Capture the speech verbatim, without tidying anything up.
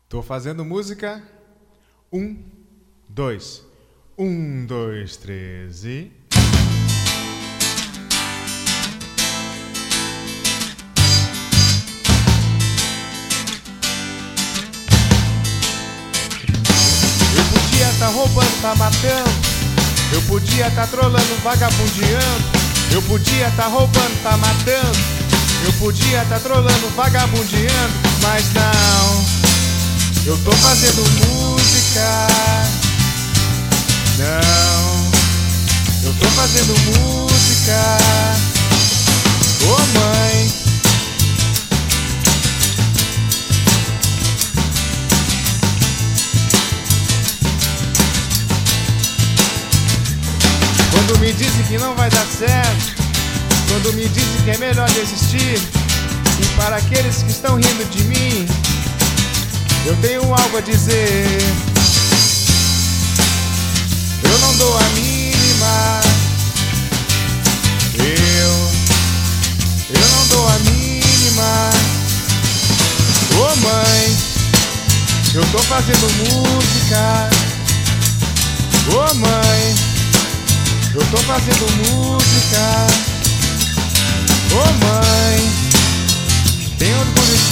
Tô fazendo música. Um, dois. Um, dois, três e. Eu podia tá roubando, tá matando. Eu podia tá trolando, vagabundeando. Eu podia tá roubando, tá matando. Eu podia tá trolando, vagabundeando. Mas não. Eu tô fazendo música. Não, eu tô fazendo música. Ô oh, mãe. Quando me dizem que não vai dar certo, quando me dizem que é melhor desistir, e para aqueles que estão rindo de mim, eu tenho algo a dizer. Eu não dou a mínima. Eu Eu não dou a mínima. Ô oh, mãe, eu tô fazendo música. Ô oh, mãe, eu tô fazendo música. Ô oh, mãe, tenho orgulho de